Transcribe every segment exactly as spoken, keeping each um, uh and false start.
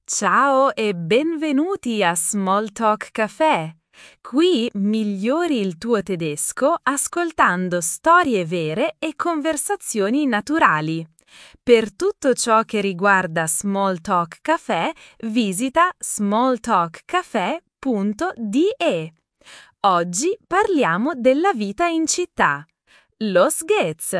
Ciao e benvenuti a Smalltalk Café. Qui migliori il tuo tedesco ascoltando storie vere e conversazioni naturali. Per tutto ciò che riguarda Smalltalk Café, visita smalltalkcafé punto de. Oggi parliamo della vita in città. Los geht's!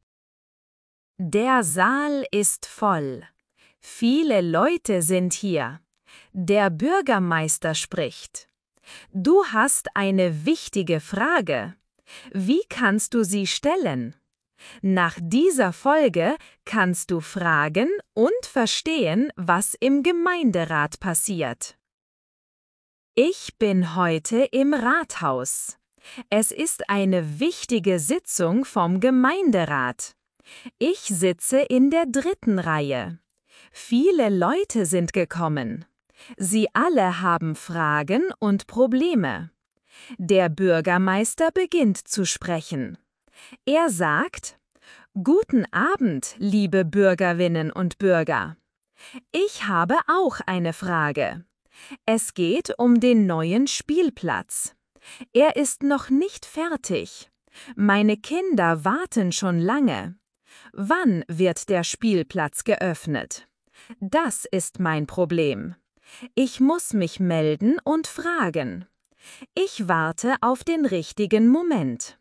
Der Saal ist voll. Viele Leute sind hier. Der Bürgermeister spricht. Du hast eine wichtige Frage. Wie kannst du sie stellen? Nach dieser Folge kannst du fragen und verstehen, was im Gemeinderat passiert. Ich bin heute im Rathaus. Es ist eine wichtige Sitzung vom Gemeinderat. Ich sitze in der dritten Reihe. Viele Leute sind gekommen. Sie alle haben Fragen und Probleme. Der Bürgermeister beginnt zu sprechen. Er sagt: Guten Abend, liebe Bürgerinnen und Bürger. Ich habe auch eine Frage. Es geht um den neuen Spielplatz. Er ist noch nicht fertig. Meine Kinder warten schon lange. Wann wird der Spielplatz geöffnet? Das ist mein Problem. Ich muss mich melden und fragen. Ich warte auf den richtigen Moment.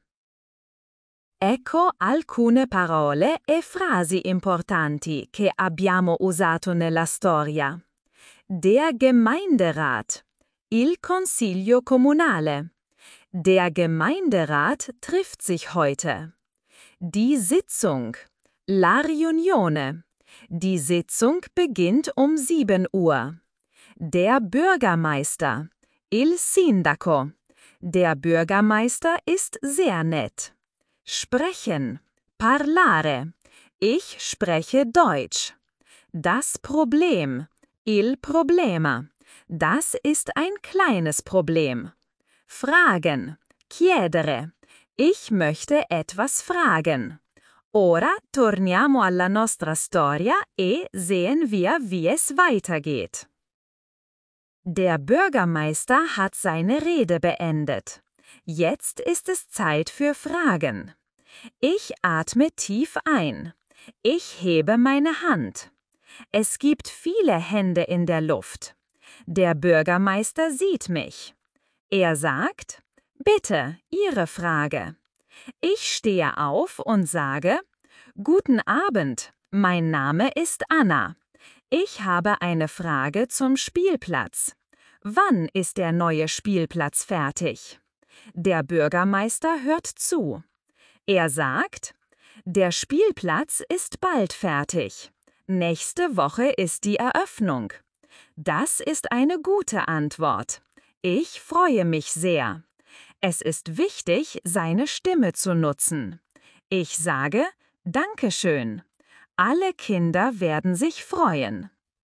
Ecco alcune parole e frasi importanti che abbiamo usato nella storia. Der Gemeinderat, il Consiglio Comunale. Der Gemeinderat trifft sich heute. Die Sitzung, la riunione. Die Sitzung beginnt um sieben Uhr. Der Bürgermeister, il sindaco. Der Bürgermeister ist sehr nett. Sprechen, parlare. Ich spreche Deutsch. Das Problem, il problema. Das ist ein kleines Problem. Fragen, chiedere. Ich möchte etwas fragen. Ora torniamo alla nostra storia e sehen wir, wie es weitergeht. Der Bürgermeister hat seine Rede beendet. Jetzt ist es Zeit für Fragen. Ich atme tief ein. Ich hebe meine Hand. Es gibt viele Hände in der Luft. Der Bürgermeister sieht mich. Er sagt: Bitte, Ihre Frage. Ich stehe auf und sage: Guten Abend, mein Name ist Anna. Ich habe eine Frage zum Spielplatz. Wann ist der neue Spielplatz fertig? Der Bürgermeister hört zu. Er sagt: Der Spielplatz ist bald fertig. Nächste Woche ist die Eröffnung. Das ist eine gute Antwort. Ich freue mich sehr. Es ist wichtig, seine Stimme zu nutzen. Ich sage: Dankeschön. Alle Kinder werden sich freuen.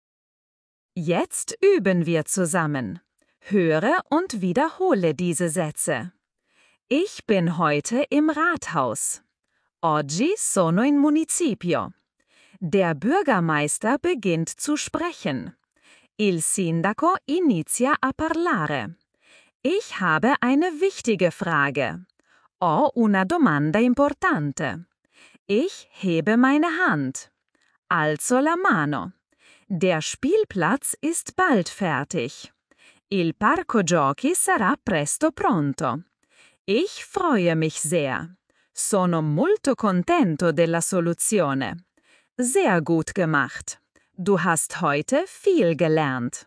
Jetzt üben wir zusammen. Höre und wiederhole diese Sätze. Ich bin heute im Rathaus. Oggi sono in municipio. Der Bürgermeister beginnt zu sprechen. Il sindaco inizia a parlare. Ich habe eine wichtige Frage. Ho una domanda importante. Ich hebe meine Hand. Alzo la mano. Der Spielplatz ist bald fertig. Il parco giochi sarà presto pronto. Ich freue mich sehr. Sono molto contento della soluzione. Sehr gut gemacht. Du hast heute viel gelernt.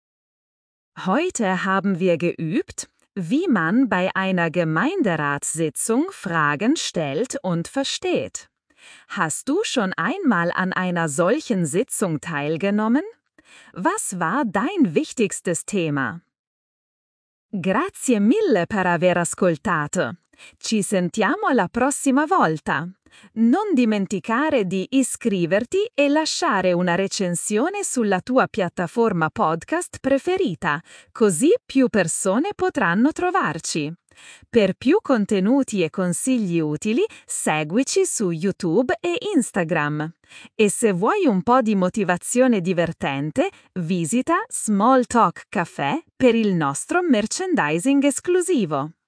Heute haben wir geübt, wie man bei einer Gemeinderatssitzung Fragen stellt und versteht. Hast du schon einmal an einer solchen Sitzung teilgenommen? Was war dein wichtigstes Thema? Grazie mille per aver ascoltato. Ci sentiamo la prossima volta. Non dimenticare di iscriverti e lasciare una recensione sulla tua piattaforma podcast preferita, così più persone potranno trovarci. Per più contenuti e consigli utili, seguici su YouTube e Instagram. E se vuoi un po' di motivazione divertente, visita Small Talk Café per il nostro merchandising esclusivo.